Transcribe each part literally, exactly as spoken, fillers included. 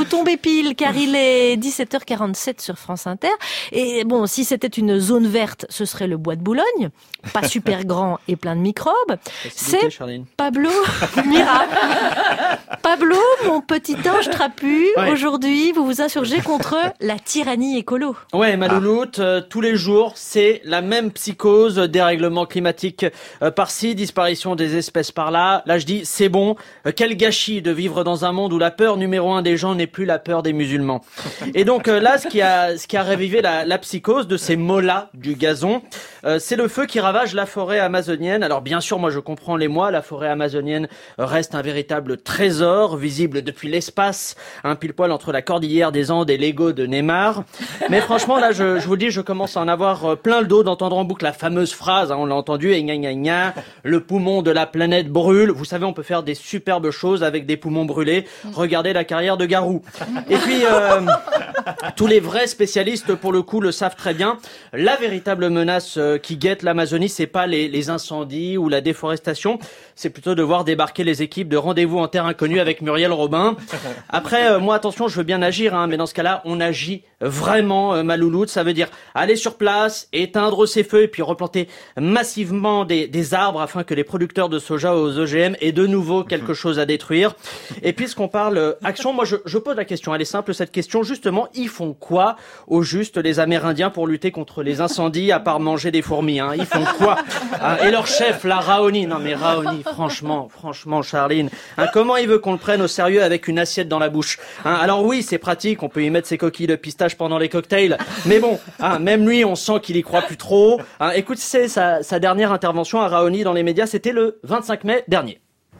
vous tombez pile car il est dix-sept heures quarante-sept sur France Inter. Et bon, si c'était une zone verte, ce serait le bois de Boulogne. Pas super grand et plein de microbes. C'est Charline. Pablo Mira. Pablo, mon petit ange trapu, ouais. Aujourd'hui, vous vous insurgez contre la tyrannie écolo. Ouais, ma louloute, euh, tous les jours, c'est la même psychose, dérèglement climatique euh, par-ci, disparition des espèces par-là. Là, je dis, c'est bon, euh, quel gâchis de vivre dans un monde où la peur numéro un des gens n'est plus la peur des musulmans. Et donc euh, là, ce qui a, ce qui a ravivé la, la psychose de ces mots-là du gazon, euh, c'est le feu qui ravage la forêt amazonienne. Alors bien sûr, moi je comprends les mois, la forêt amazonienne reste un véritable trésor, visible depuis l'espace, un pile poil entre la cordillère des Andes et l'ego de Neymar. Mais franchement, là, je, je vous le dis, je commence à en avoir plein le dos d'entendre en boucle la fameuse phrase, hein, on l'a entendu, et gna gna gna, le poumon de la planète brûle. Vous savez, on peut faire des superbes choses avec des poumons brûlés. Regardez la carrière de Garou. Et puis, euh, tous les vrais spécialistes, pour le coup, le savent très bien. La véritable menace euh, qui guette l'Amazonie, c'est pas les, les incendies ou la déforestation, c'est plutôt de voir débarquer les équipes de Rendez-vous en terre inconnue avec Muriel Robin. Après, euh, moi, attention, je veux bien agir, hein, mais dans ce cas-là, on agit vraiment, euh, ma louloute. Ça veut dire aller sur place, éteindre ces feux et puis replanter massivement des, des arbres afin que les producteurs de soja aux O G M aient de nouveau quelque chose à détruire. Et puisqu'on parle euh, action, moi, je, je pose la question. Elle est simple, cette question. Justement, ils font quoi, au juste, les Amérindiens, pour lutter contre les incendies, à part manger des fourmis, hein? Ils font quoi, hein? Et leur chef, la Raoni. Non, mais Raoni, franchement, franchement, Charline, hein, comment il veut qu'on le prenne au sérieux avec une assiette dans la bouche, hein? Alors oui, c'est pratique, on peut y mettre ses coquilles de pistache pendant les cocktails, mais bon, hein, même lui, on sent qu'il y croit plus trop, hein. Écoute, c'est sa, sa dernière intervention à Raoni dans les médias, c'était le vingt-cinq mai dernier.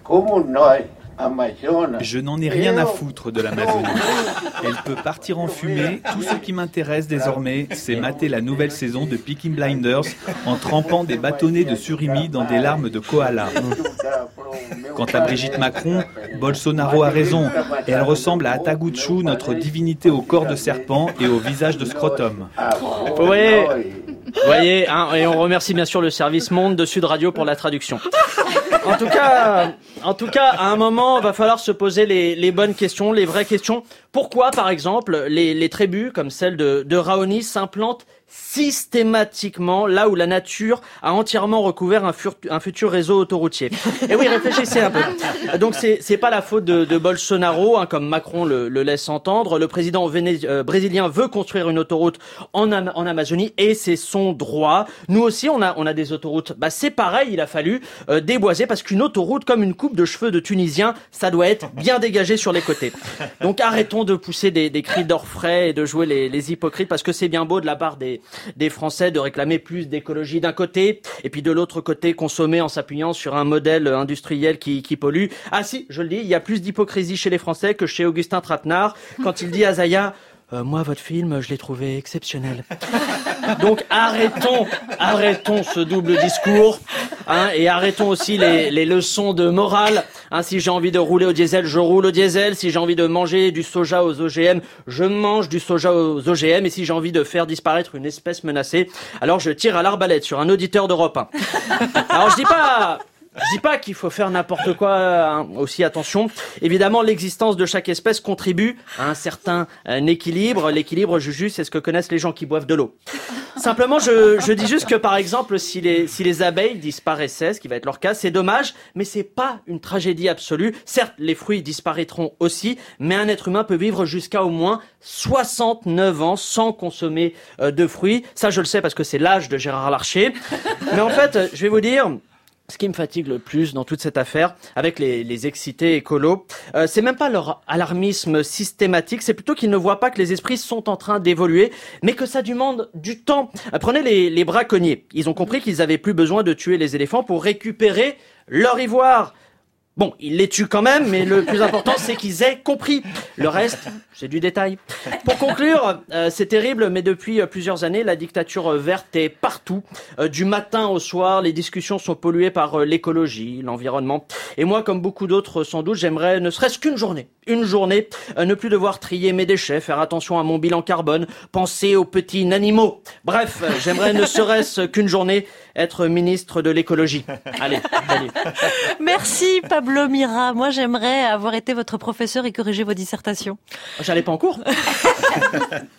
Je n'en ai rien à foutre de l'Amazonie. Elle peut partir en fumée. Tout ce qui m'intéresse désormais, c'est mater la nouvelle saison de Peaky Blinders en trempant des bâtonnets de surimi dans des larmes de koala. Quant à Brigitte Macron, Bolsonaro a raison. Elle ressemble à Ataguchu, notre divinité au corps de serpent et au visage de scrotum. Ouais. Vous voyez, hein, et on remercie bien sûr le service Monde de Sud Radio pour la traduction. En tout cas, en tout cas, à un moment, il va falloir se poser les, les bonnes questions, les vraies questions. Pourquoi, par exemple, les, les tribus, comme celle de, de Raoni, s'implantent systématiquement là où la nature a entièrement recouvert un, fur, un futur réseau autoroutier. Et oui, réfléchissez un peu. Donc c'est c'est pas la faute de, de Bolsonaro, hein, comme Macron le, le laisse entendre. Le président véné, euh, brésilien veut construire une autoroute en, Am- en Amazonie et c'est son droit. Nous aussi, on a on a des autoroutes. Bah c'est pareil, il a fallu euh, déboiser parce qu'une autoroute, comme une coupe de cheveux de Tunisien, ça doit être bien dégagé sur les côtés. Donc arrêtons de pousser des, des cris d'orfraie et de jouer les, les hypocrites parce que c'est bien beau de la part des des Français de réclamer plus d'écologie d'un côté et puis de l'autre côté consommer en s'appuyant sur un modèle industriel qui, qui pollue. Ah si, je le dis, il y a plus d'hypocrisie chez les Français que chez Augustin Trapenard quand il dit à Zaya euh, « Moi, votre film, je l'ai trouvé exceptionnel. » Donc arrêtons, arrêtons ce double discours, hein, et arrêtons aussi les, les leçons de morale. Hein, si j'ai envie de rouler au diesel, je roule au diesel. Si j'ai envie de manger du soja aux O G M, je mange du soja aux O G M. Et si j'ai envie de faire disparaître une espèce menacée, alors je tire à l'arbalète sur un auditeur d'Europe un. Alors je dis pas... Je dis pas qu'il faut faire n'importe quoi, hein, aussi attention. Évidemment, l'existence de chaque espèce contribue à un certain un équilibre. L'équilibre, Juju, c'est ce que connaissent les gens qui boivent de l'eau. Simplement, je, je dis juste que, par exemple, si les, si les abeilles disparaissaient, ce qui va être leur cas, c'est dommage, mais c'est pas une tragédie absolue. Certes, les fruits disparaîtront aussi, mais un être humain peut vivre jusqu'à au moins soixante-neuf ans sans consommer euh, de fruits. Ça, je le sais parce que c'est l'âge de Gérard Larcher. Mais en fait, je vais vous dire... Ce qui me fatigue le plus dans toute cette affaire, avec les, les excités écolos, euh, c'est même pas leur alarmisme systématique, c'est plutôt qu'ils ne voient pas que les esprits sont en train d'évoluer, mais que ça demande du temps. Euh, prenez les, les braconniers. Ils ont compris qu'ils avaient plus besoin de tuer les éléphants pour récupérer leur ivoire. Bon, ils les tuent quand même, mais le plus important, c'est qu'ils aient compris. Le reste, c'est du détail. Pour conclure, euh, c'est terrible, mais depuis euh, plusieurs années, la dictature euh, verte est partout. Euh, du matin au soir, les discussions sont polluées par euh, l'écologie, l'environnement. Et moi, comme beaucoup d'autres, sans doute, j'aimerais ne serait-ce qu'une journée. Une journée, euh, ne plus devoir trier mes déchets, faire attention à mon bilan carbone, penser aux petits animaux. Bref, euh, j'aimerais ne serait-ce qu'une journée être ministre de l'écologie. Allez, salut. Merci Pablo Mira. Moi, j'aimerais avoir été votre professeur et corriger vos dissertations. J'allais pas en cours.